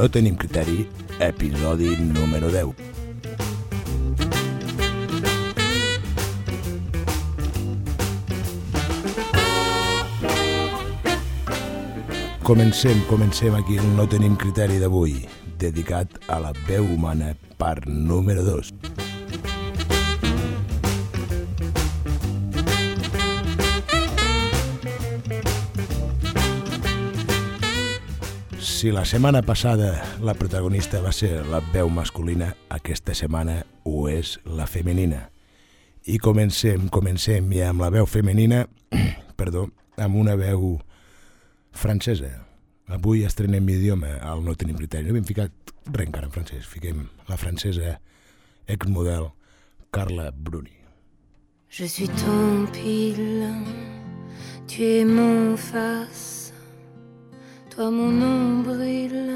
No tenim criteri, episodi número 10. Comencem aquí el No tenim criteri d'avui, dedicat a la veu humana, part número 2. Si la setmana passada la protagonista va ser la veu masculina, aquesta setmana ho és la femenina. I comencem ja amb la veu femenina, amb una veu francesa. Avui estrenem idioma al No tenim criteri. No hem ficat res encara en francès. Fiquem la francesa exmodel Carla Bruni. Je suis ton pile, tu es mon face, toi mon nombril,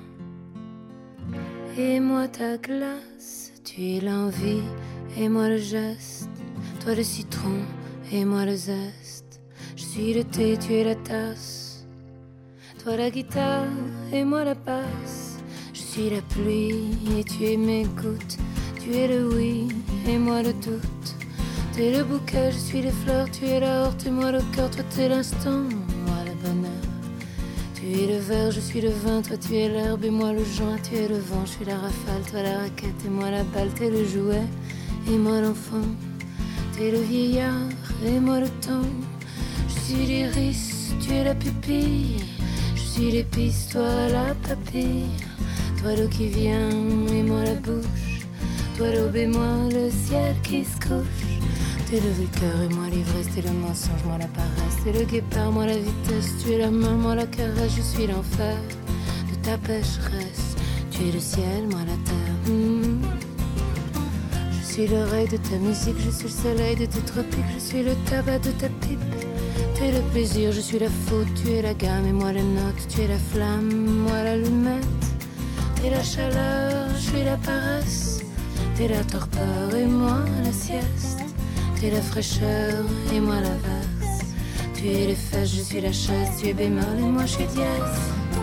et moi ta glace, tu es l'envie, et moi le geste, toi le citron, et moi le zeste, je suis le thé, tu es la tasse, toi la guitare, et moi la basse, je suis la pluie, et tu es mes gouttes, tu es le oui, et moi le doute, tu es le bouquet, je suis les fleurs, tu es la horte, et moi le cœur, toi t'es l'instant, moi le bonheur. Tu es le verre, je suis le vin, toi tu es l'herbe et moi le joint, tu es le vent, je suis la rafale, toi la raquette et moi la balle, t'es le jouet et moi l'enfant, t'es le vieillard et moi le temps, je suis l'iris, tu es la pupille, je suis l'épice, toi la papille, toi l'eau qui vient et moi la bouche, toi l'aube et moi le ciel qui se couche. T'es le vainqueur et moi l'ivresse, t'es le mensonge, moi la paresse, t'es le guépard, moi la vitesse, tu es la main, moi la caresse, je suis l'enfer de ta pécheresse, tu es le ciel, moi la terre. Je suis l'oreille de ta musique, je suis le soleil de tes tropiques, je suis le tabac de ta pipe, t'es le plaisir, je suis la faute, tu es la gamme et moi la note, tu es la flamme, moi l'allumette, t'es la chaleur, je suis la paresse, t'es la torpeur et moi la sieste. Tu es la fraîcheur et moi la verse. Tu es les fesses, je suis la chaise. Tu es bémol et moi je suis dièse.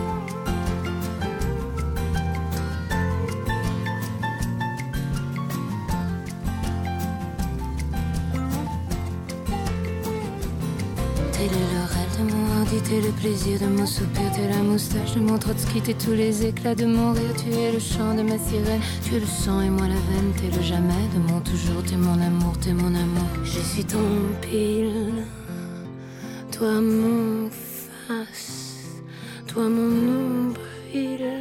T'es le laurel de mon hardi, t'es le plaisir de mon soupir, t'es la moustache de mon Trotsky, t'es tous les éclats de mon rire, tu es le chant de ma sirène, tu es le sang et moi la veine, t'es le jamais de mon toujours, t'es mon amour, t'es mon amour. Je suis ton pile, toi mon face, toi mon nombril,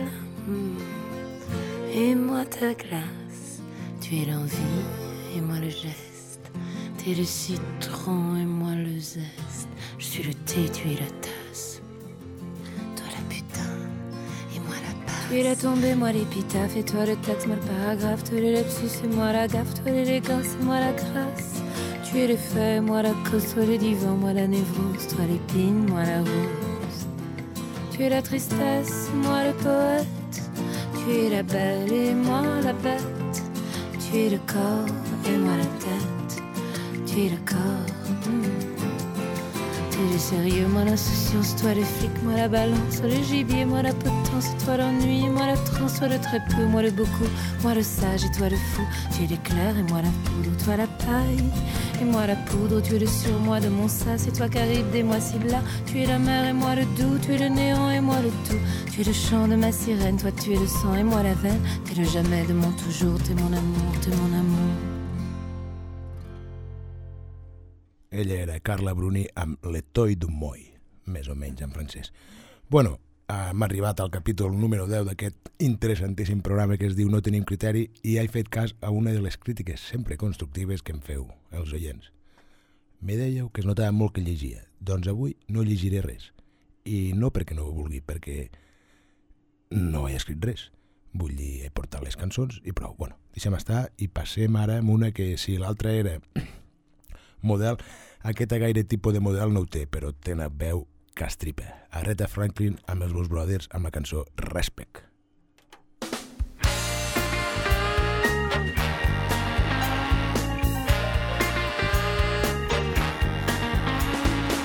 et moi ta glace, tu es l'envie et moi le geste, t'es le citron et moi le zeste. Je suis le thé, tu es la tasse. Toi la putain, et moi la passe. Tu es la tombée, moi l'épitaphe. Et toi le texte, moi le paragraphe. Toi le lapsus, et moi la gaffe. Toi l'élégance, et moi la grâce. Tu es les faits, moi la cause. Toi le divan, moi la névrose. Toi l'épine, moi la rose. Tu es la tristesse, moi le poète. Tu es la belle, et moi la bête. Tu es le corps, et moi la tête. Tu es le corps. T'es le sérieux, moi l'insouciance, toi le flic, moi la balance, toi le gibier, moi la potence, toi l'ennui, moi la transe, toi le très peu, moi le beaucoup, moi le sage et toi le fou, tu es l'éclair et moi la poudre, toi la paille et moi la poudre, tu es le surmoi de mon sas, c'est toi Charybde et moi Sibla, tu es la mer et moi le doux, tu es le néant et moi le tout, tu es le chant de ma sirène, toi tu es le sang et moi la veine, t'es le jamais de mon toujours, t'es mon amour, t'es mon amour. Ella era Carla Bruni amb Le Toy du Moi, més o menys en francès. Bueno, hem arribat al capítol número 10 d'aquest interessantíssim programa que es diu No tenim criteri i he fet cas a una de les crítiques sempre constructives que em feu, els oients. Me dèieu que es notava molt que llegia, doncs avui no llegiré res. I no perquè no ho vulgui, perquè no he escrit res. Vull dir, he portat les cançons i prou. Bueno, deixem estar i passem ara amb una que si l'altra era model, aquesta gaire tipus de model no ho té, però té una veu castripa. Aretha Franklin amb els Blues Brothers amb la cançó Respect.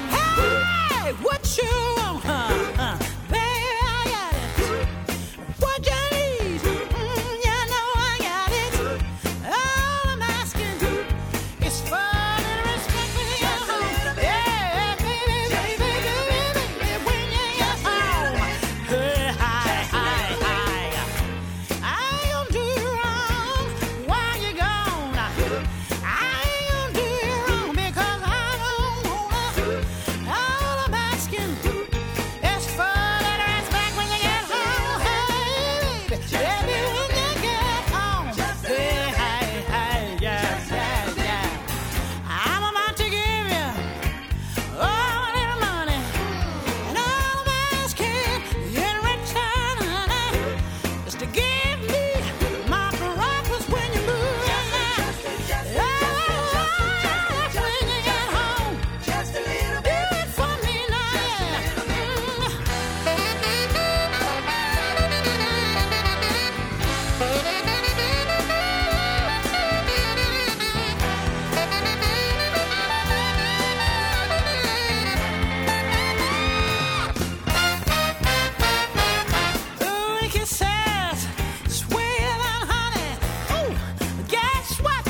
Hey, what you want? Baby, I got it. What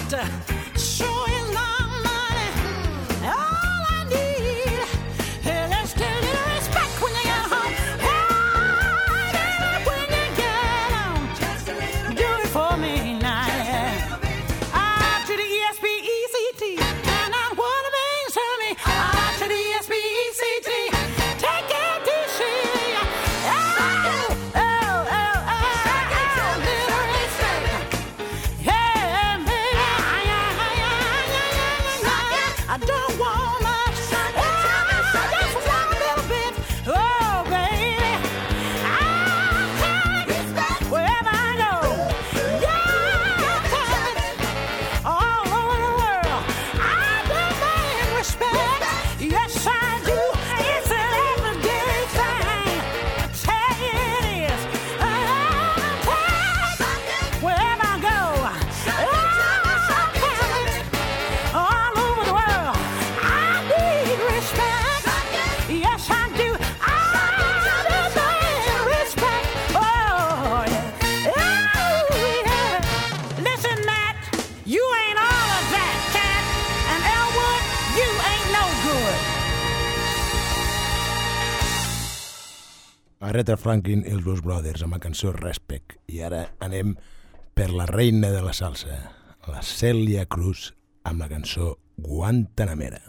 Aretha Franklin i els Blues Brothers amb la cançó Respect. I ara anem per la reina de la salsa, la Celia Cruz, amb la cançó Guantanamera.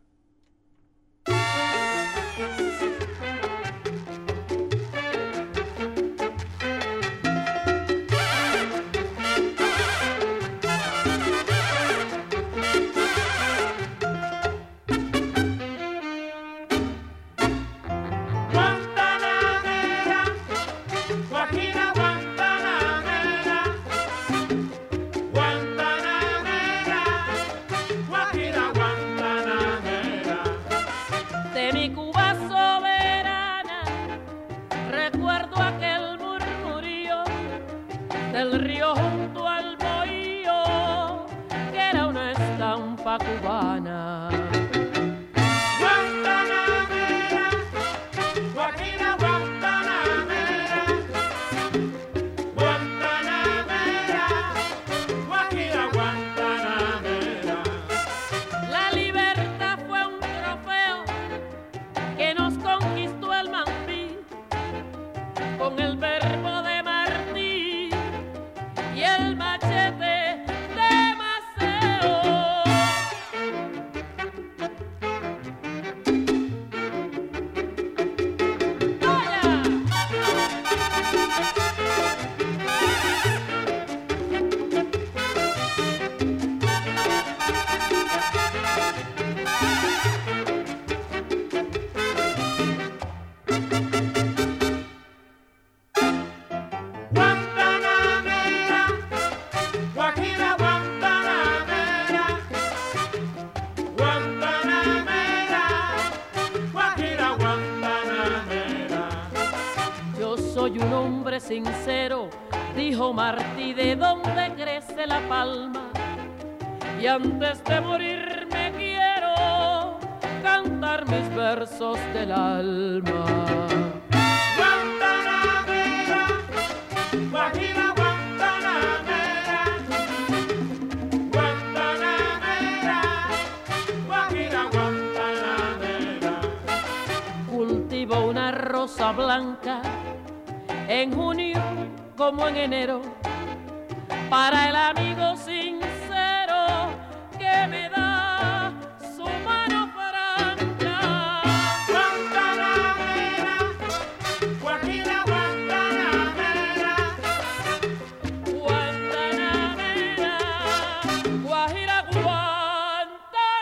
Cubana. Guantanamera, Guajira Guantanamera, Guantanamera, Guajira Guantanamera. La libertad fue un trofeo que nos conquistó el Mambí con el verbo de Martí y el machete. Sincero, dijo Martí, ¿de dónde crece la palma? Y antes de morir me quiero cantar mis versos del alma. Guantanamera, Guajira Guantanamera, Guantanamera, Guajira Guantanamera. Cultivo una rosa blanca en junio como en enero, para el amigo sincero que me da su mano franca. Guantanamera, Guajira Guantanamera, Guantanamera, Guajira Guantanamera.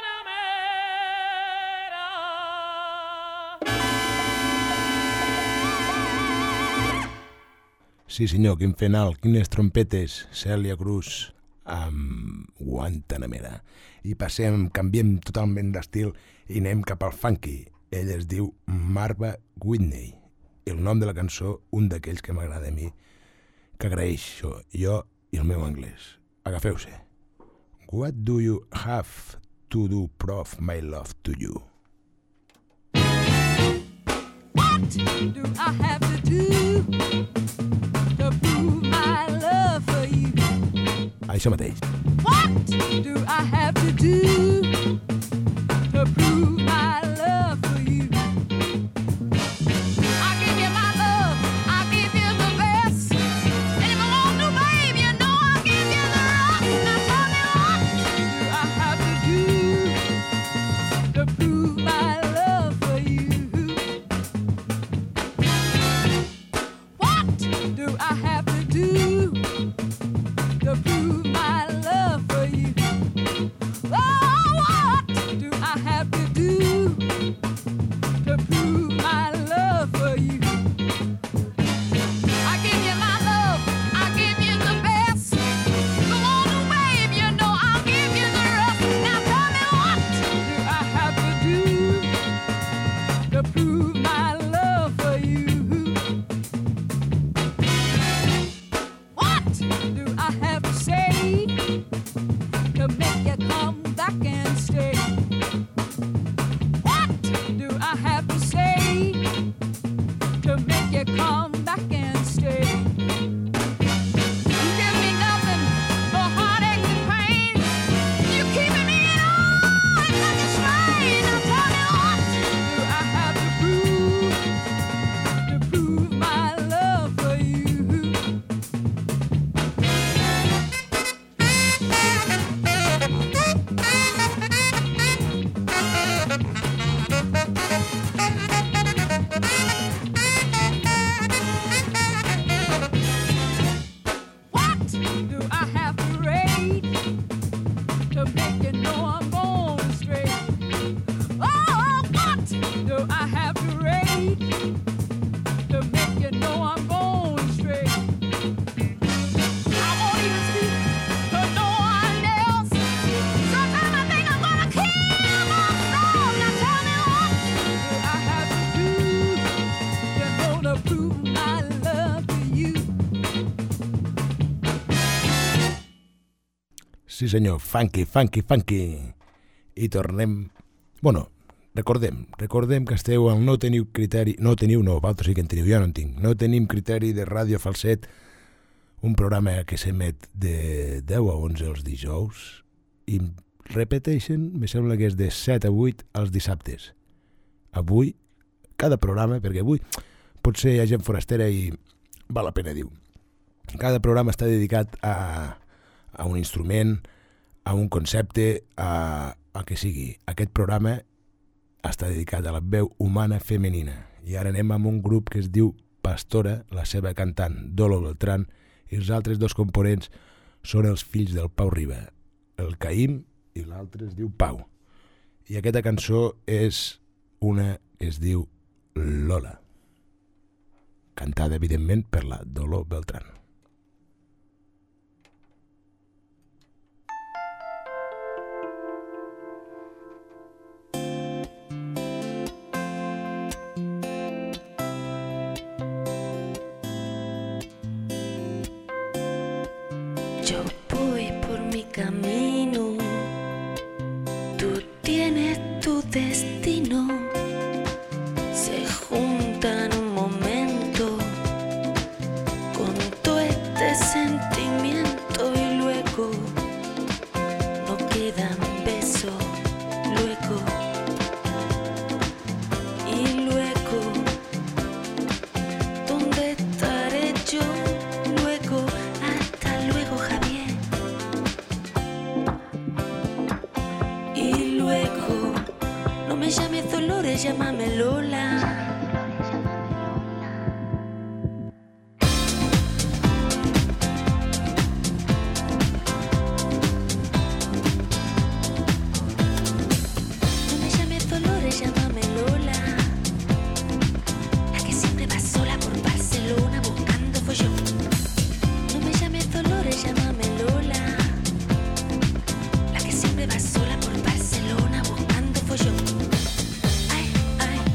Sí senyor, quin final, quines trompetes, Celia Cruz amb Guantanamera. I passem, canviem totalment d'estil i anem cap al funky. Ell es diu Marva Whitney. I el nom de la cançó, un d'aquells que m'agrada a mi, que agraeixo jo i el meu anglès. Agafeu-se. What do you have to do, prove my love to you? What do I have to do to prove my love for you? Això mateix. What do I have to do to prove my love for you? I give you my love, I give you the best. And if I want to, babe, you know I'll give you the rest. Now tell me what do I have to do to prove my love for you? What do I have to do to prove my love for you? Oh, what do I have to do to prove my love for you? I give you my love, I give you the best. Come on, babe, you know I'll give you the rest. Now tell me what do I have to do to prove my love for you? What do I have to say to make you come back and stay? What do I have to say to make you come back and stay? You give me nothing but heartache and pain. You keeping me in all and such a strain. Now tell me what do I have to prove my love for you? What do I have to rate to make you know I'm going straight? Oh, what do I have to rate to make you know I'm going straight? I won't even speak to no one else. Sometimes I think I'm gonna kill myself. Now tell me what do I have to do to prove my love to you? Sí senyor, funky, funky, funky. I tornem... Bueno, recordem que esteu al No Teniu Criteri... No teniu, no, vosaltres sí que en teniu, jo no en tinc. No tenim criteri de Ràdio Falset, un programa que s'emet de 10 a 11 els dijous i repeteixen, me sembla que és de 7 a 8 els dissabtes. Avui, cada programa, perquè avui potser hi ha gent forastera i val la pena dir. Cada programa està dedicat a un instrument, a un concepte, a que sigui. Aquest programa està dedicat a la veu humana femenina. I ara anem amb un grup que es diu Pastora, la seva cantant Dolo Beltrán, i els altres dos components són els fills del Pau Riba, el Caïm i l'altre es diu Pau. I aquesta cançó és una que es diu Lola, cantada evidentment per la Dolo Beltrán. Yo voy por mi camino, tú tienes tu destino. Se juntan un momento con todo este sentimiento y luego no quedan besos, luego y luego ¿dónde estaré yo? Luego, hasta luego, Javier. Y luego, no me llames Dolores, llámame Lola. No me llames Dolores, llámame Lola. La que siempre va sola por Barcelona buscando follón. No me llames Dolores, llámame Lola. La que siempre va sola por Barcelona buscando follón. Ay, ay,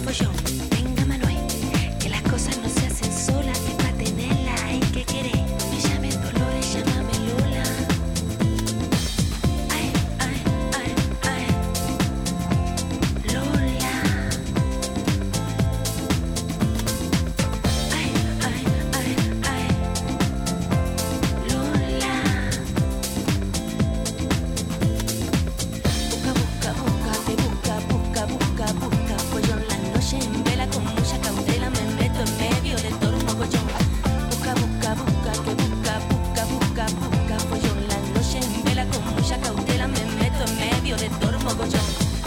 follón. Venga Manuel, que las cosas no se hacen solas, que para tenerlas hay que querer. No me llames Dolores, llámame Lola. Ay, ay, ay, ay, Lola. Ay, ay, ay, ay, Lola. Busca, follón la noche en vela con mucha cautela, me meto en medio de todo un mogollón. Busca, follón la noche en vela con mucha cautela, me meto en medio de todo un mogollón.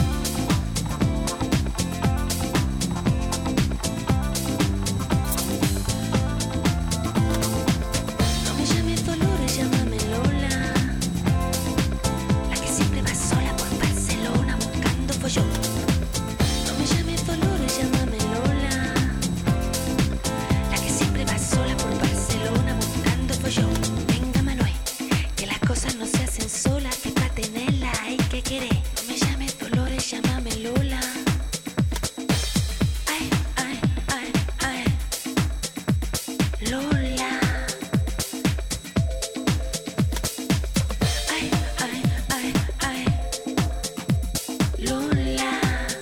No me llames Dolores, llámame Lola, la que siempre va sola por Barcelona buscando follón. No me llames Dolores, llámame Lola, la que siempre va sola por Barcelona buscando follón. Venga Manuel, que las cosas no se hacen solas, que para tenerlas hay que querer. No me llames Dolores, llámame Lola. Ay, ay, ay, ay, Lola. Ay, ay, ay, ay, Lola.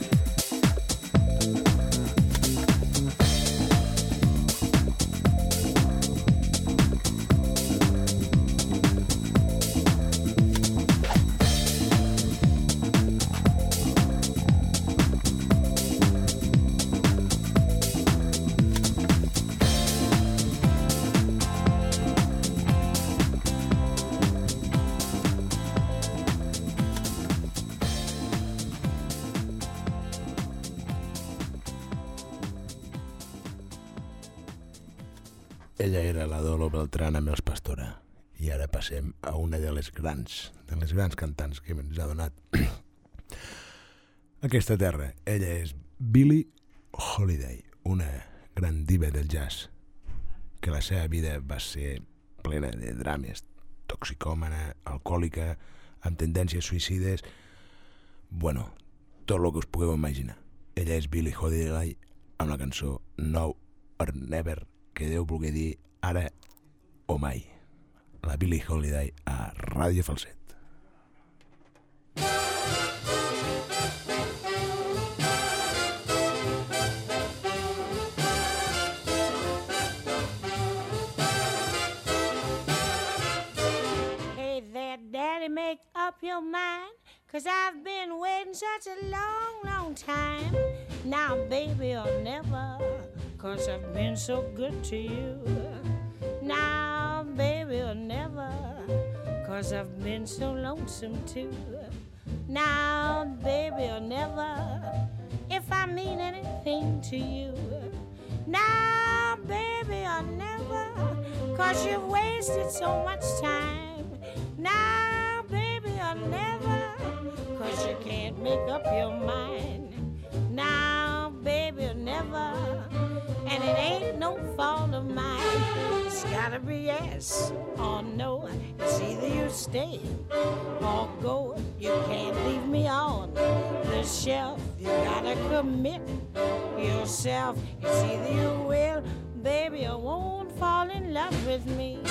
Ella era la Dolo Beltrán amb els Pastora. I ara passem a una de les grans cantants que ens ha donat aquesta terra. Ella és Billie Holiday, una gran diva del jazz, que la seva vida va ser plena de drames, toxicòmana, alcohòlica, amb tendències suïcides, bueno, tot el que us pugueu imaginar. Ella és Billie Holiday amb la cançó Now or Never, que Déu vulgui dir ara o mai. La Billie Holiday a Ràdio Falset. Hey there, Daddy, make up your mind, 'cause I've been waiting such a long, long time. Now, baby, or never, 'cause I've been so good to you. Now, baby, or never, 'cause I've been so lonesome too. Now, baby, or never, if I mean anything to you. Now, baby, or never, 'cause you've wasted so much time. Now, baby, or never, 'cause you can't make up your mind. Now, baby, or never, and it ain't no fault of mine. It's gotta be yes or no. It's either you stay or go. You can't leave me on the shelf. You gotta commit yourself. It's either you will, baby, or won't fall in love with me.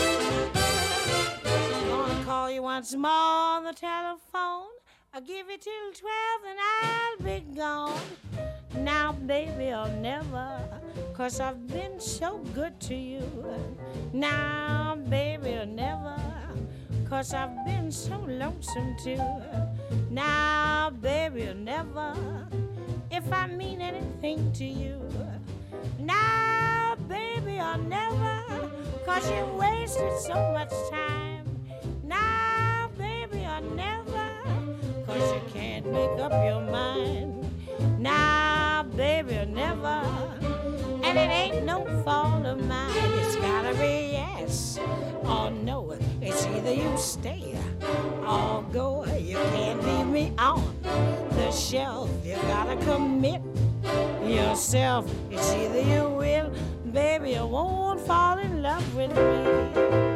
I'm gonna call you once more on the telephone. I'll give you till 12 and I'll be gone. Now, baby, or never, 'cause I've been so good to you. Now, baby, or never, 'cause I've been so lonesome too. Now, baby, or never, if I mean anything to you. Now, baby, or never, 'cause you wasted so much time. Now, baby, or never, 'cause you can't make up your mind. Now, baby, or never, and it ain't no fault of mine. It's gotta be yes or no. It's either you stay or go. You can't leave me on the shelf. You gotta commit yourself. It's either you will, baby, or won't fall in love with me.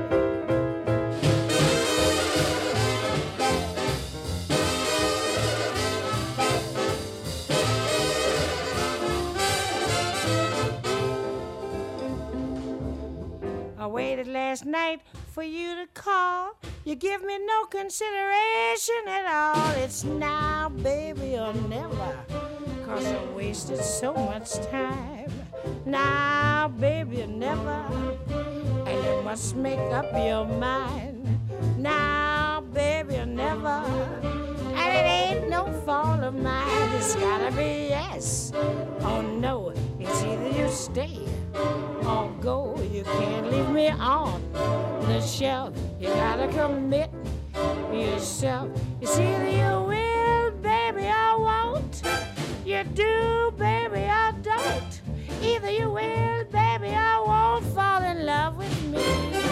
waited last night for you to call. You give me no consideration at all. It's now, baby, or never. 'Cause I wasted so much time. Now, baby, or never. And you must make up your mind. Now, baby, or never. And it ain't no fault of mine. It's gotta be yes or no. It's either you stay or go. You can't leave me on the shelf. You gotta commit yourself. It's either you will, baby, or won't. You do, baby, or don't. Either you will, baby, or won't fall in love with me.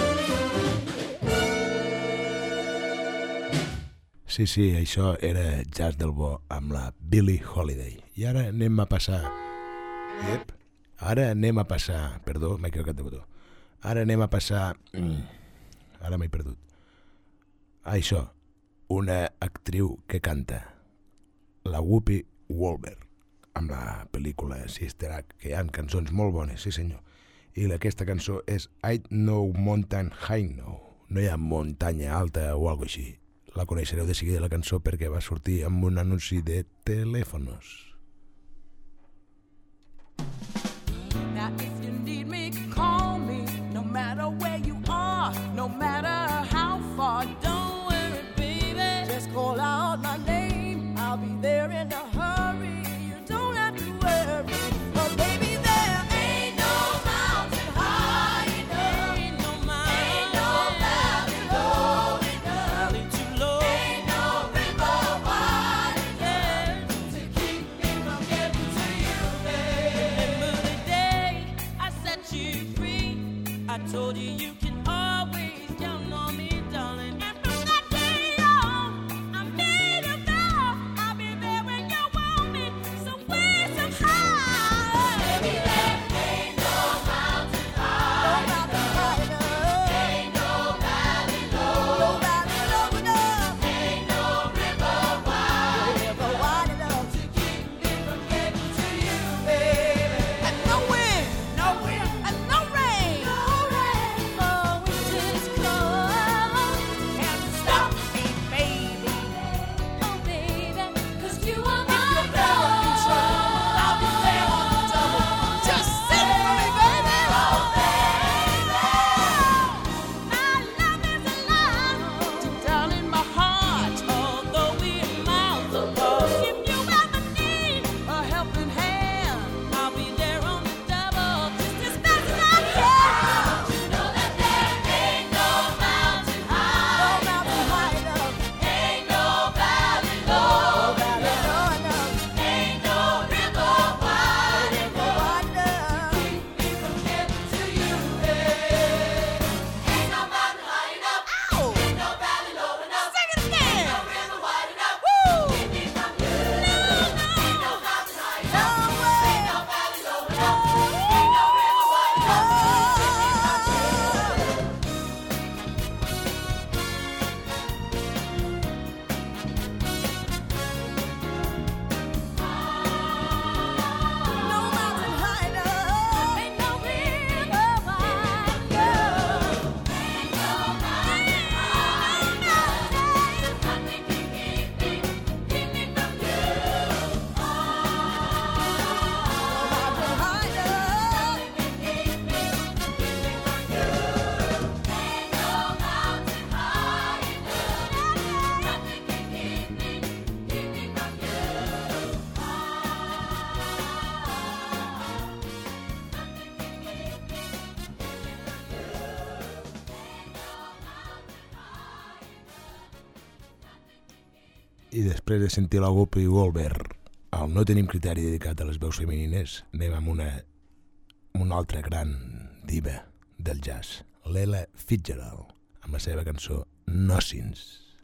Sí, això era Jazz del Bo amb la Billie Holiday. I ara anem a passar... Perdó, m'he equivocat de botó. Ara anem a passar... Ara m'he perdut. Això, una actriu que canta, la Whoopi Goldberg, amb la pel·lícula Sister Act, que hi ha cançons molt bones, sí senyor. I aquesta cançó és Ain't No Mountain High No. No hi ha muntanya alta o alguna així. La coneixereu de seguida la cançó perquè va sortir amb un anunci de telèfonos. Now if you need me, call me. No matter where you are, no matter how far. Don't worry, baby. Just call out my name. I'll be there in a hurry. You don't have to worry. But baby, there ain't no mountain high enough. Ain't no mountain. Ain't no valley low enough. Valley too low. Ain't no river wide enough to keep me from getting to you, babe. Remember the day I set you free. I told you you can always count on me, darling. And from that day on, I made a vow. I'll be there when you want me, somewhere, somehow. Baby, there ain't no mountain high. No mountain high enough. Ain't no valley low. No valley low enough. Ain't no river wide. No river wide enough to keep me from getting to you, baby. And no wind, no wind, and no rain. No rain. Oh, winter's cold. Can't stop me, baby. Oh, baby, 'cause you are my love. I'll be there on the double. Just sing for me, baby. Oh, baby. My love is alive. Deep down in my heart, although we're miles apart. If you ever need a helping hand, I'll be there on the double. Just as fast as I can. You know that there ain't no mountain high. No mountain high enough. Ain't no valley low. No valley low enough. Ain't no river wide enough. Keep me from getting to you, babe. Ain't no mountain high enough. Ow! Ain't no valley low enough. Sing it again. Ain't no river wide enough. Woo! Keep me from you. No. Ain't no mountain high enough. No way. Ain't no valley low enough. Ain't no river wide enough. No mountain high enough. Ain't no river wide enough. Ain't no mountain high enough. Nothing can keep me from you. No mountain high enough. Nothing can keep me from you. Ain't no mountain high enough. Nothing can keep me from you. I després de sentir la Whoopi Goldberg al No tenim criteri dedicat a les veus femenines, anem amb una altra gran diva del jazz, l'Ella Fitzgerald, amb la seva cançó Nothings.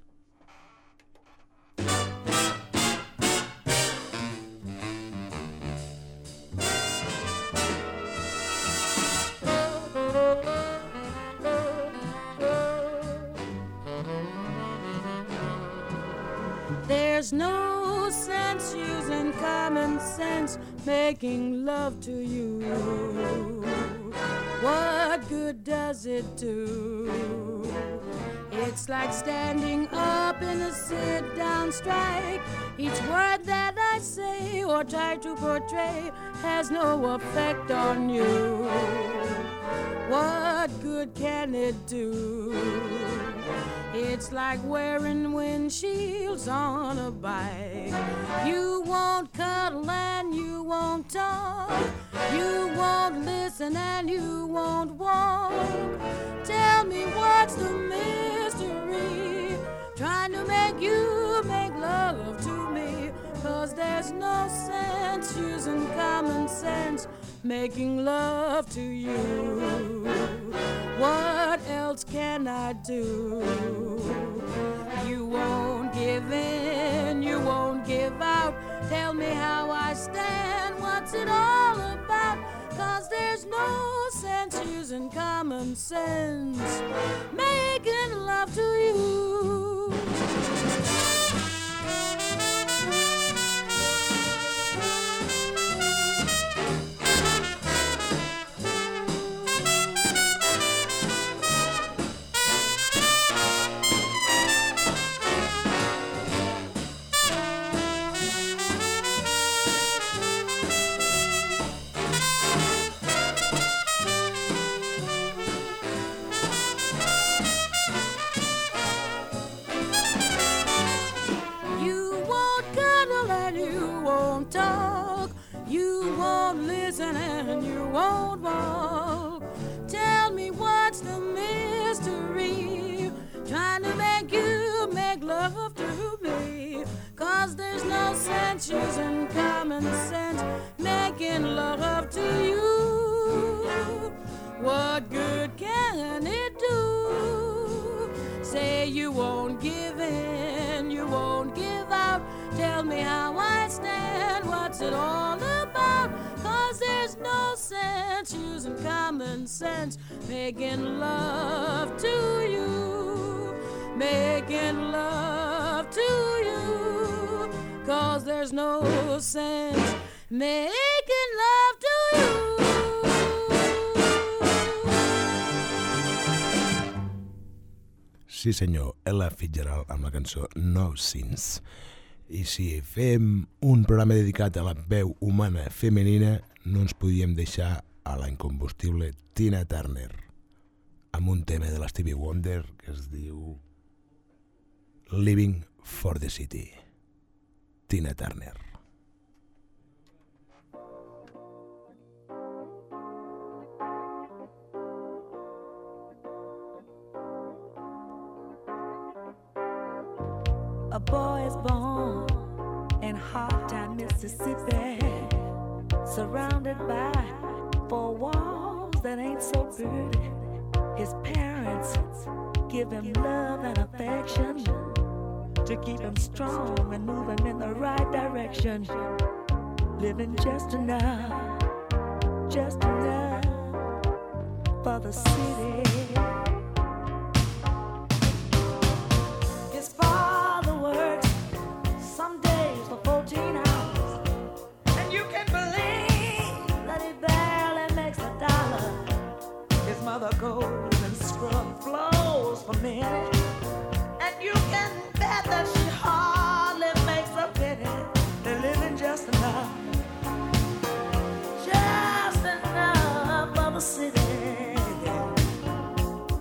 There's no sense using common sense making love to you. What good does it do? It's like standing up in a sit-down strike. Each word that I say or try to portray has no effect on you. What good can it do? It's like wearing windshields on a bike. You won't cuddle and you won't talk. You won't listen and you won't walk. Tell me what's the mystery? Trying to make you make love to me. 'Cause there's no sense using common sense making love to you. What else can I do? You won't give in, you won't give out. Tell me how I stand, what's it all about? 'Cause there's no sense using common sense making love to you. And you won't walk. Tell me what's the mystery? Trying to make you make love to me. 'Cause there's no sense using common sense making love to you. What good can it do? Say you won't give in, you won't give out. Tell me how I stand, what's it all about? 'Cause there's no sense using common sense making love to you. Making love to you. 'Cause there's no sense making love to you. Sí senyor, Ella Fitzgerald amb la cançó No Sense. I si fem un programa dedicat a la veu humana femenina, no ens podíem deixar a la incombustible Tina Turner amb un tema de la Stevie Wonder que es diu Living for the City. Tina Turner. A boy is born in Hardtown, Mississippi, surrounded by four walls that ain't so pretty. His parents give him love and affection to keep him strong and moving in the right direction. Living just enough for the city. His father works some days for 14 hours, and you can believe that he barely makes a dollar. His mother goes and scrub floors for men, and you can bet that she hardly makes a penny. They're living just enough for the city.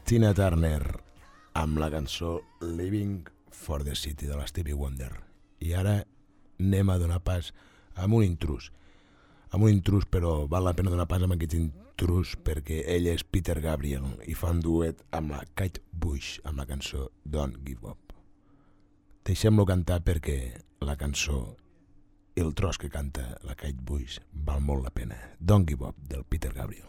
Tina Turner amb la cançó Living for the City de la Stevie Wonder. I ara anem a donar pas amb un intrus. Però val la pena donar pas amb aquest intrus perquè ell és Peter Gabriel i fa un duet amb la Kate Bush amb la cançó Don't Give Up. Deixem-lo cantar perquè la cançó i el tros que canta la Kate Bush val molt la pena. Don't Give Up, del Peter Gabriel.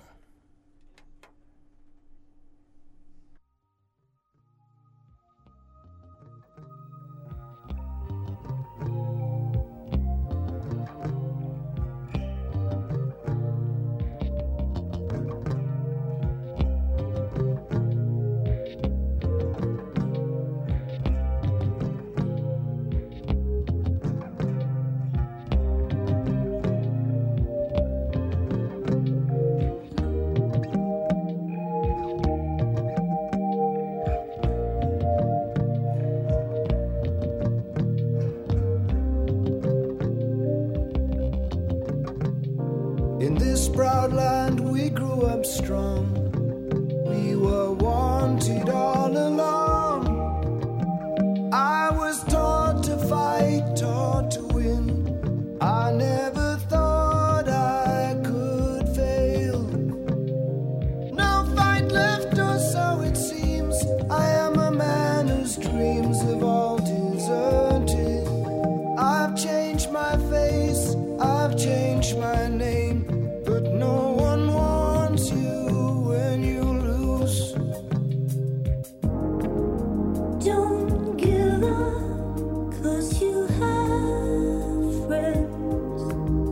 In this proud land we grew up strong. We were wanted all along. I was taught to fight, taught to win. I never thought I could fail. No fight left, or so it seems. I am a man whose dreams have all deserted. I've changed my face, I've changed my name, but no one wants you when you lose. Don't give up, 'cause you have friends.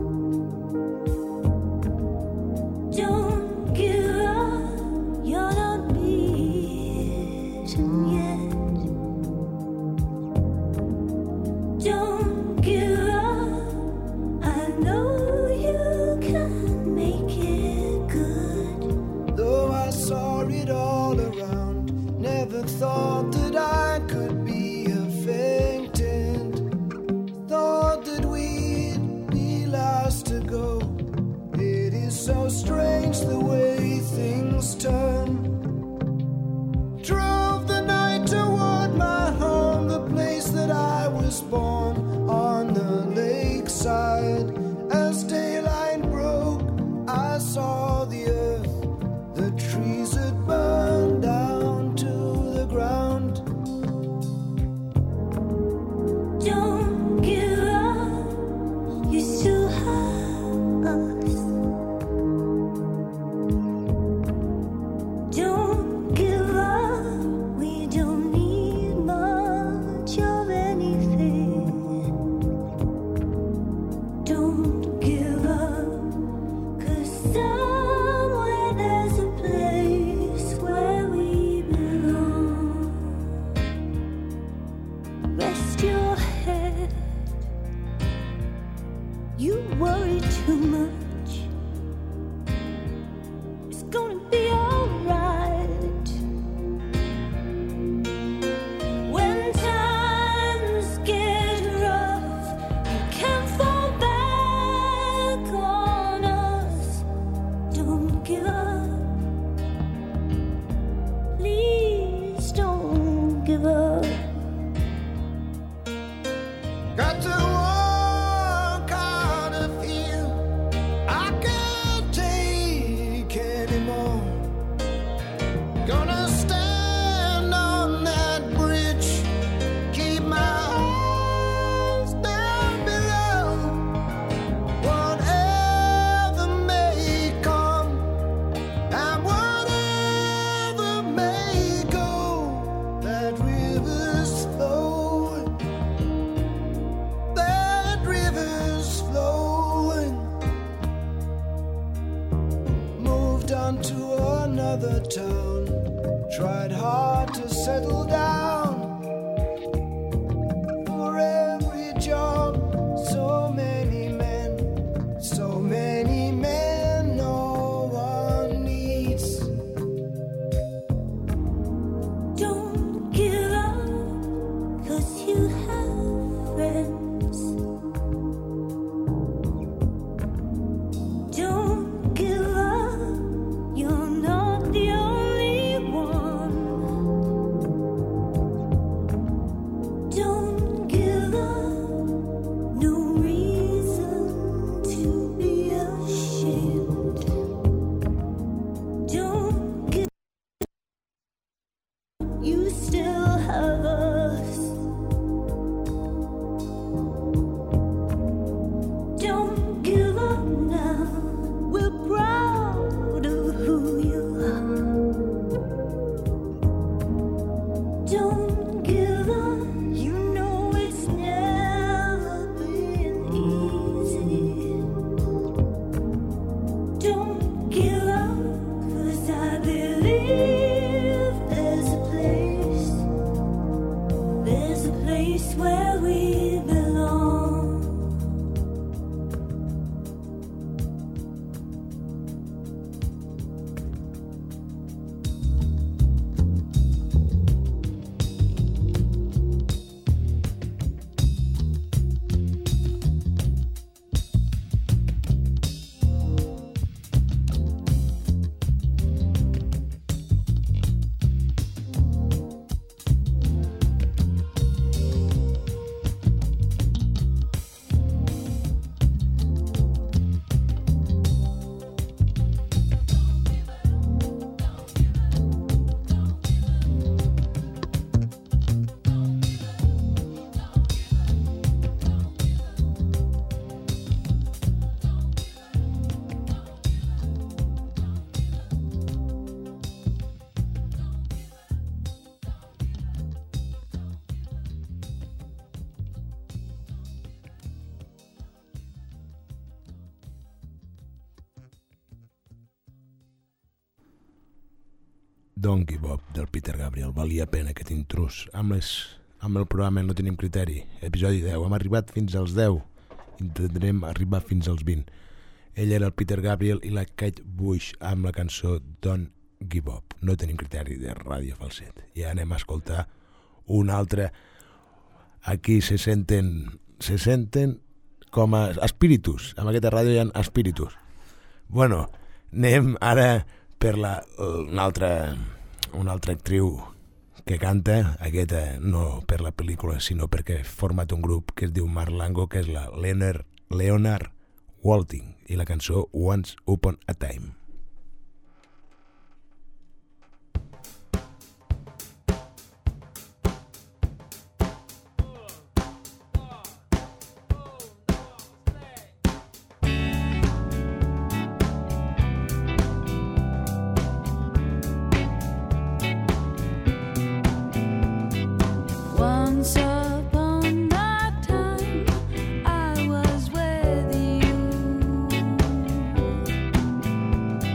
Don't give up, you're not beaten yet. Don't give up, I know you can make it good. Though I saw it all around, never thought that I could be a faintant. Thought that we'd be last to go. It is so strange the way things turn. Drove the night toward my home, the place that I was born, on the lakeside. As daylight broke, I saw the earth, the trees had burned down to the ground. Don't give up, you still have us. Don't give up, we don't need much of anything. Don't give up, 'cause somewhere there's a place where we belong. Rest your head, you worry too much. It's gonna be alright. When times get rough, you can't fall back on us. Don't give up, please don't give up. Got to walk out of here. I can't take anymore. Gonna stand on that bridge, keep my eyes down below. Whatever may come and whatever may go, that river's flowing. That river's flowing. Moved on to another town. Tried hard to settle down. For every job, so many men. So many men no one needs. Don't give up, 'cause you have friends. Don't give up, you're not the only one. give up, 'cause I believe there's a place where we belong. Don't Give Up, del Peter Gabriel. Valia pena aquest intrús. Amb el programa No Tenim Criteri, episodi 10. Hem arribat fins als 10. Intentarem arribar fins als 20. Ell era el Peter Gabriel i la Kate Bush amb la cançó Don't Give Up. No Tenim Criteri, de Ràdio Falset. I anem a escoltar un altre. Aquí se senten com a espíritus. En aquesta ràdio hi ha espíritus. Bueno, anem ara per una altra actriu que canta, aquesta no per la pel·lícula, sinó perquè ha format un grup que es diu Marlango, que és la Leonard Walting, i la cançó Once Upon a Time. Once upon a time, I was with you.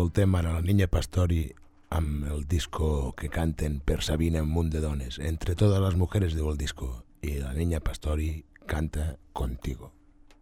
Escoltem ara la Niña Pastori amb el disco que canten per Sabina un munt de dones. Entre totes les mujeres diu el disco. I la Niña Pastori canta Contigo.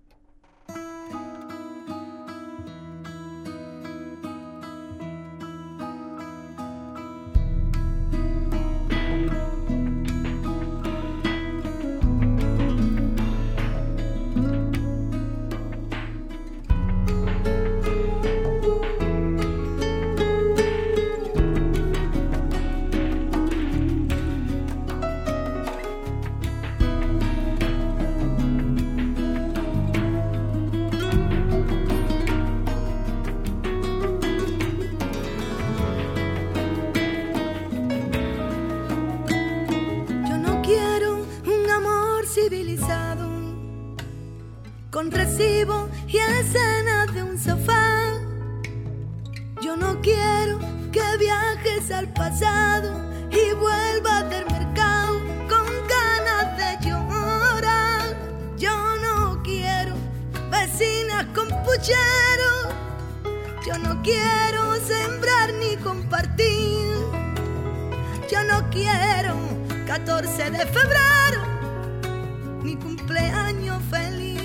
Con recibo y escenas de un sofá. Yo no quiero que viajes al pasado y vuelvas del mercado con ganas de llorar. Yo no quiero vecinas con puchero. Yo no quiero sembrar ni compartir. Yo no quiero 14 de febrero ni cumpleaños feliz.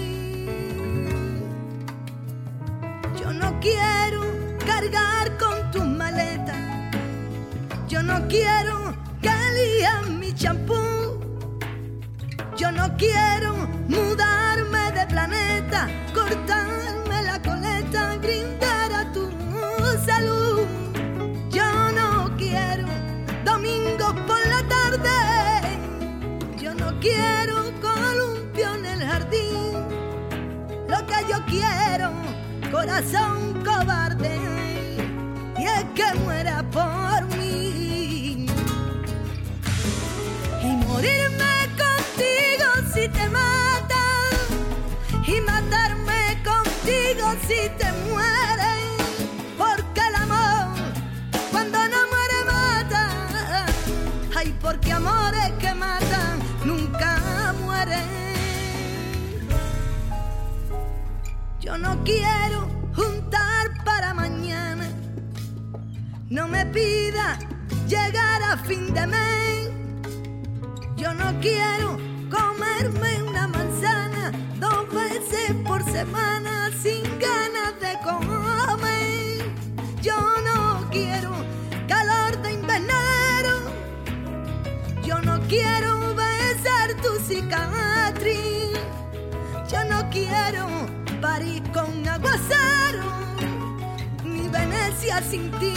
Yo no quiero cargar con tus maletas. Yo no quiero que lían mi champú. Yo no quiero mudarme de planeta, cortarme la coleta, brindar a tu salud. Yo no quiero domingos por la tarde. Yo no quiero columpio en el jardín. Lo que yo quiero, corazón cobarde, y es que muera por mí. Y morirme contigo si te matan, y matarme contigo si te mueren. Porque el amor, cuando no muere, mata. Ay, porque amores que matan nunca mueren. Yo no quiero juntar para mañana. No me pida llegar a fin de mes. Yo no quiero comerme una manzana 2 veces por semana sin ganas de comer. Yo no quiero calor de invernadero. Yo no quiero besar tu cicatriz. Yo no quiero París con aguacero, ni Venecia sin ti.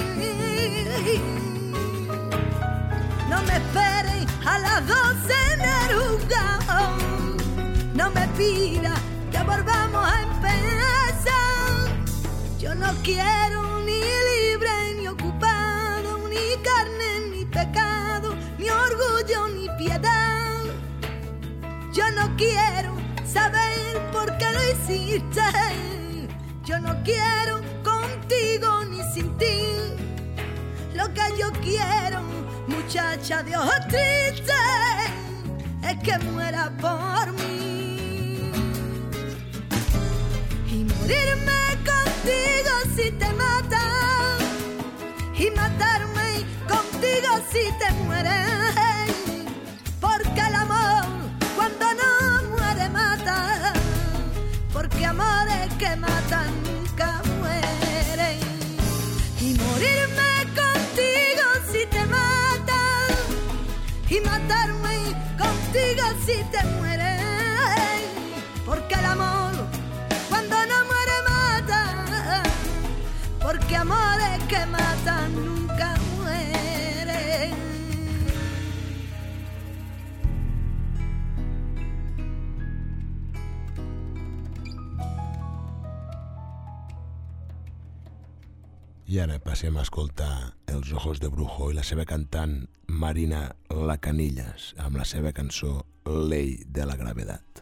No me esperen a las 12 en Aruga. No me pida que volvamos a empezar. Yo no quiero ni libre ni ocupado, ni carne ni pecado, ni orgullo ni piedad. Yo no quiero saber por qué lo hiciste. Yo no quiero contigo ni sin ti. Lo que yo quiero, muchacha de ojos tristes, es que muera por mí. Y morirme contigo si te matan, y matarme contigo si te mueren. Porque el amor, cuando no muere, mata. Porque amores que matan nunca mueren. Y morirme contigo si te matan, y matarme contigo si te mueren. Porque el amor, cuando no muere, mata. Porque amores que matan nunca mueren. I ara passem a escoltar Els ojos de brujo i la seva cantant Marina Lacanillas amb la seva cançó Ley de la gravedad.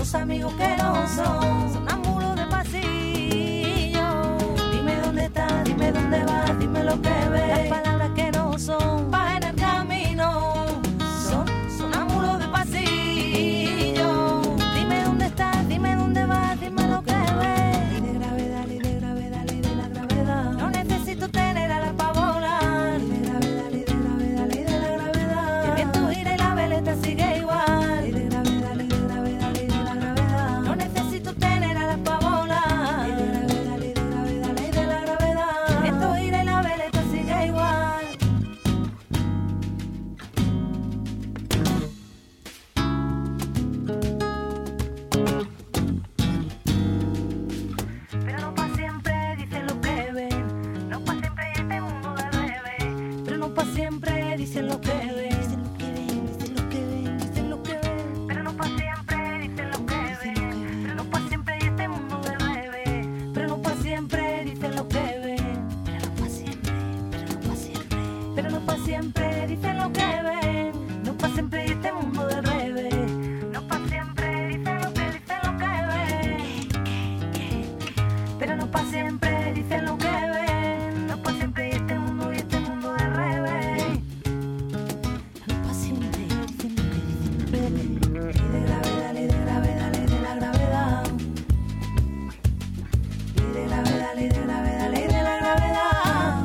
los amigos que no son amigos de pasillo. Dime dónde estás, dime dónde vas, dime lo que ves. Las palabras que no son vas en el camino, son amigos de pasillo. Dime dónde estás, dime dónde vas, dime lo que ves. Ley de gravedad, ley de gravedad, ley de la gravedad. No necesito tener alas para volar. Ley de gravedad, ley de gravedad, ley de la gravedad. El viento gira y la veleta sigue igual. Ley de gravedad, ley de gravedad, ley de la gravedad. No necesito tener alas para volar. Ley de gravedad, ley de gravedad, ley de la gravedad. El viento gira y la veleta sigue igual. Pero no pa' siempre dicen lo que ven, no pa' siempre y este mundo del revés. Pero no pa' siempre dicen lo que ven, dicen lo que ven, dicen lo que ven, dicen lo que ven. Pero no pa' siempre dicen lo que ven, pero no pa' siempre y este mundo del revés. Pero no pa' siempre dicen lo que ven, pero no pa' siempre, pero no pa' siempre. Pero no pa' siempre dicen lo que ven, no pa' siempre y este mundo del revés. No pa' siempre dicen lo que ven. Pero no pa' siempre dicen lo que ven, no pa' siempre y este mundo del revés. No pa' siempre dicen lo que ven. Ley de gravedad, ley de gravedad, ley de la gravedad. Ley de gravedad, ley de gravedad, ley de la gravedad.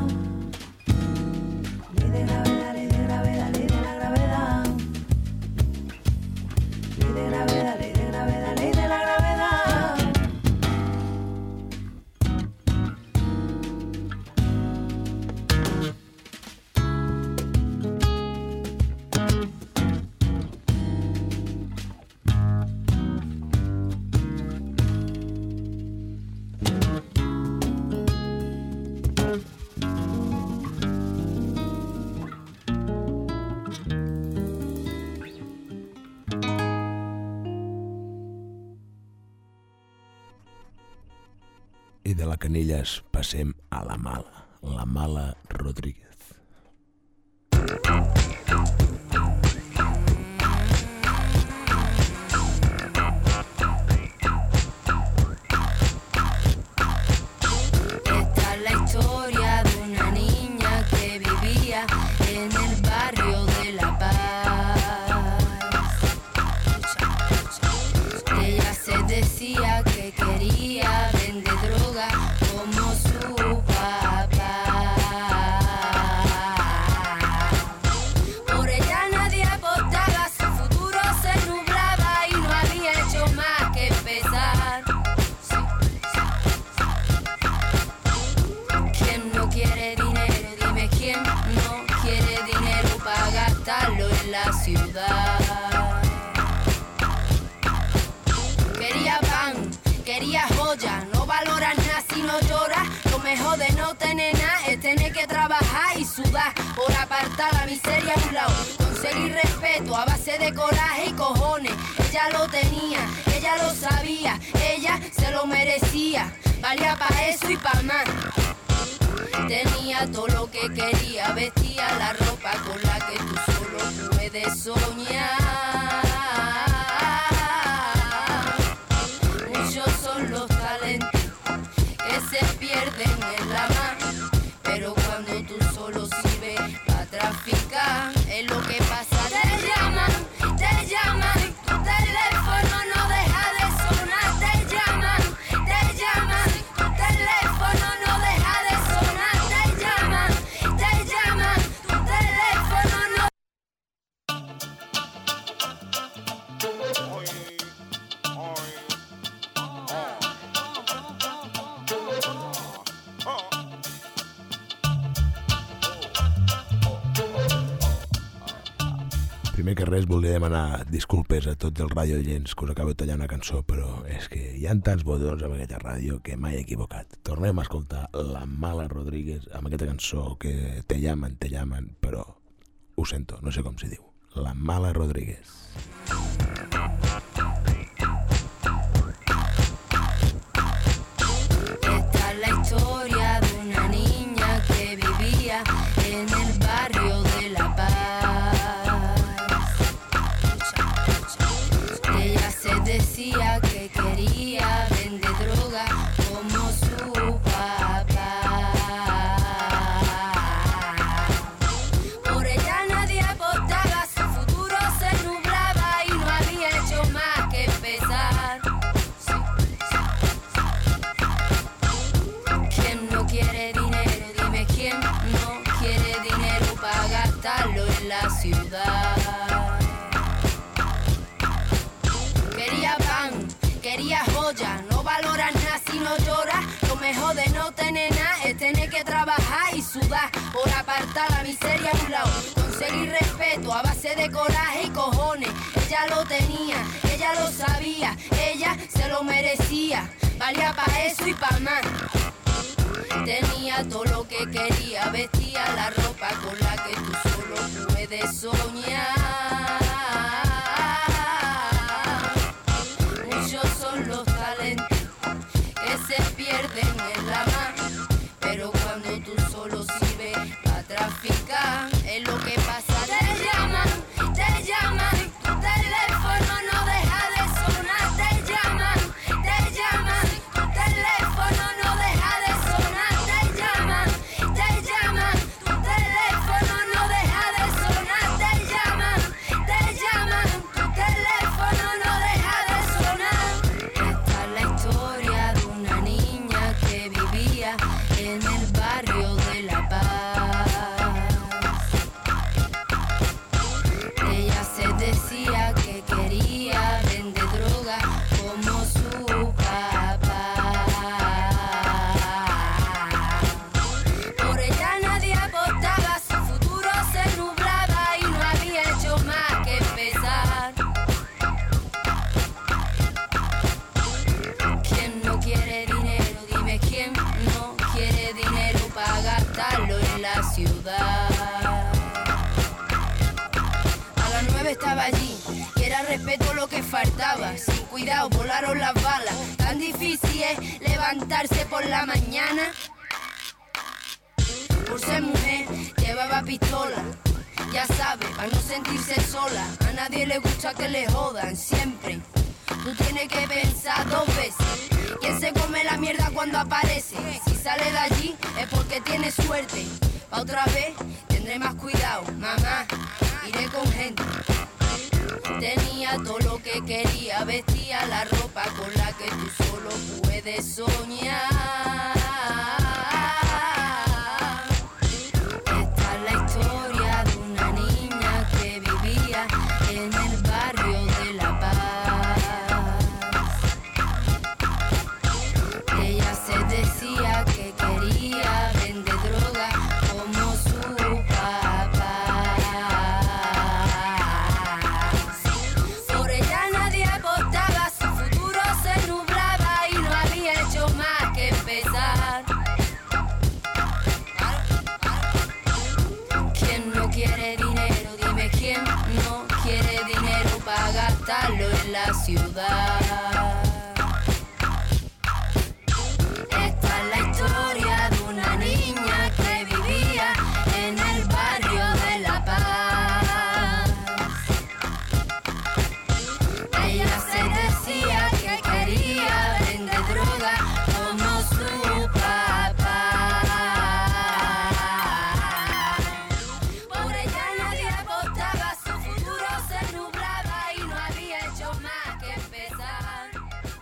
Ley de gravedad, ley de gravedad, ley de la gravedad. Ley de gravedad, ley de gravedad, ley de la gravedad. I de la Canillas passem a la Mala Rodríguez. Esta es la historia de una niña que vivía en el barrio de La Paz. Ella se decía que quería vender droga como su papá. Por ella nadie apostaba, su futuro se nublaba y no había hecho más que empezar. ¿Quién no quiere dinero? Dime quién no quiere dinero para gastarlo en la ciudad. Quería pan, quería joya, no valoras nada si no lloras. Lo mejor de no tener nada es tener que trabajar y sudar por apartar la miseria a un lado. Conseguir respeto a base de coraje y cojones. Ella lo tenía, ella lo sabía, ella se lo merecía. Valía pa' eso y pa' más. Tenía todo lo que quería, vestía la ropa con la que tú solo puedes soñar. Muchos son los talentos que se pierden en la mar, pero cuando tú solo sirves para traficar, es lo que pasa. Te llaman, tu teléfono no deja de sonar. Te llaman, tu teléfono no deja de sonar. Te llaman, tu teléfono no. Primer que res volia demanar disculpes a tots els radiollents que us acabo de tallar una cançó, però és que hi ha tants botons amb aquesta ràdio que mai he equivocat. Tornem a escoltar la Mala Rodríguez amb aquesta cançó que te llaman, però ho sento, no sé com s'hi diu. La Mala Rodríguez. Esta es la historia de una niña que vivía en el barrio de La Paz. Ella se decía en la ciudad. Quería pan, quería joya, no valoras nada si no lloras. Lo mejor de no tener nada es tener que trabajar y sudar por apartar la miseria a un lado. Conseguir respeto a base de coraje y cojones. Ella lo tenía, ella lo sabía, ella se lo merecía. Valía pa' eso y pa' más. Tenía todo lo que quería, vestía la ropa con la que tú solo puedes soñar. Muchos son los talentos que se pierden en la mar, pero cuando tú solo sirves para traficar, es lo que pasa. Te llaman, tu teléfono no deja de sonar. Te llaman, tu teléfono no deja de sonar. Te llaman, tu teléfono no deja de sonar. Te llaman, tu teléfono no deja de sonar. Esta es la historia de una niña que vivía en el barrio de La Paz. Ella se decía que quería vender droga como su papá. Por ella nadie apostaba, su futuro se nublaba y no había hecho más que empezar. ¿Quién no quiere dinero? Dime quién no quiere dinero para gastarlo en la ciudad. A las 9 estaba allí y era respeto lo que faltaba. Sin cuidado volaron las balas. Tan difícil es levantarse por la mañana. Por ser mujer llevaba pistola, ya sabe, para no sentirse sola. A nadie le gusta que le jodan siempre. Tú tienes que pensar 2 veces. ¿Quién se come la mierda cuando aparece? Si sale de allí es porque tiene suerte. Pa' otra vez tendré más cuidado, mamá, iré con gente. Tenía todo lo que quería, vestía la ropa con la que tú solo puedes soñar. Esta es la historia de una niña que vivía en el barrio de La Paz. Ella se decía que quería vender droga como su papá. Por ella nadie apostaba, su futuro se nublaba y no había hecho más que empezar. ¿Quién no quiere dinero? Dime quién no quiere dinero para gastarlo en la ciudad. Esta es la historia de una niña que vivía en el barrio de La Paz. Ella se decía que quería vender droga como su papá. Por ella nadie apostaba, su futuro se nublaba y no había hecho más que empezar.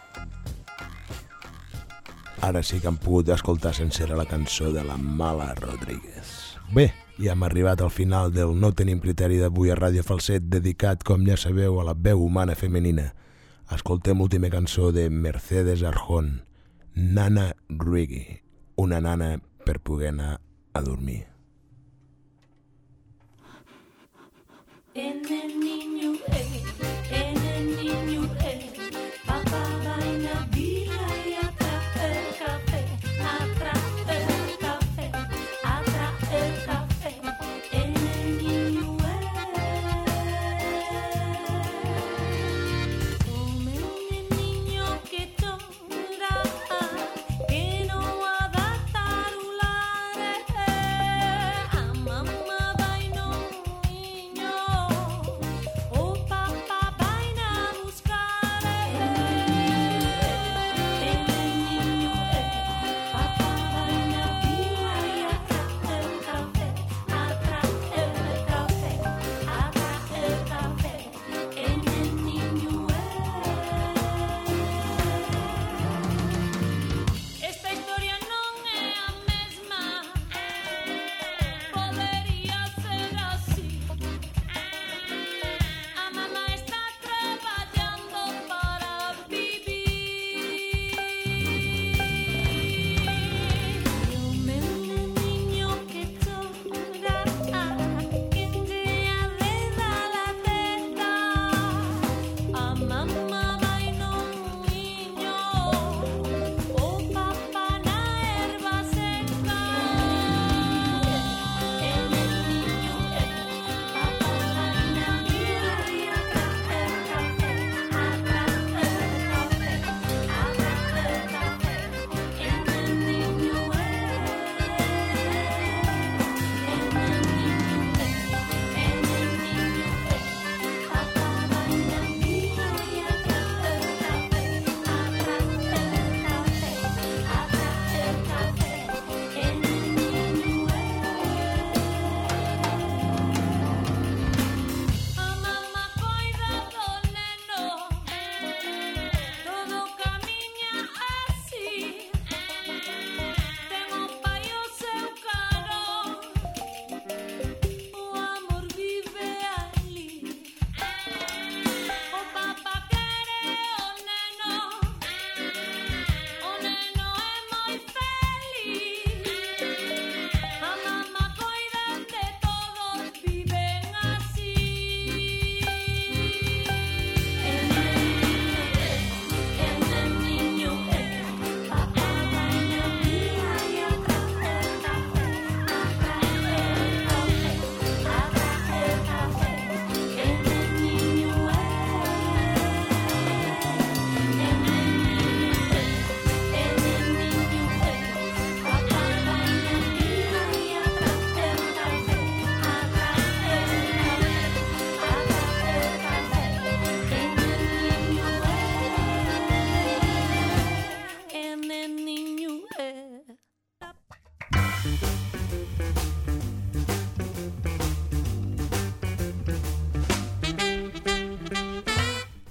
Ara sí que hem pogut escoltar sencera la cançó de la Mala Rodríguez. Bé, ja hem arribat al final del No tenim criteri d'avui a Ràdio Falset, dedicat, com ja sabeu, a la veu humana femenina. Escoltem l'última cançó de Mercedes Arjón, Nana Reggae, una nana per poder anar a dormir. En el niño, papá vaina vila y atrae el café, atrae el café, atrae el café. En el niño, come el niño que llora, que no va a dar tarular, a mamá vaina niño, oh papá.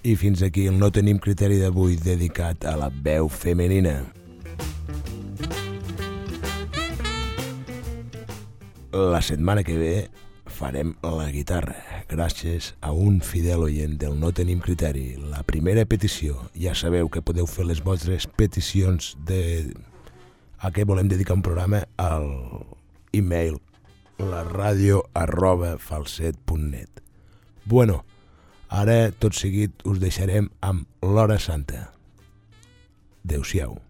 I fins aquí el No tenim criteri d'avui dedicat a la veu femenina. La setmana que ve farem la guitarra, gràcies a un fidel oient del No tenim criteri. La primera petició, ja sabeu que podeu fer les vostres peticions a què volem dedicar un programa al e-mail laradio@falset.net. Bueno, ara tot seguit us deixarem amb l'Hora Santa. Adéu-siau.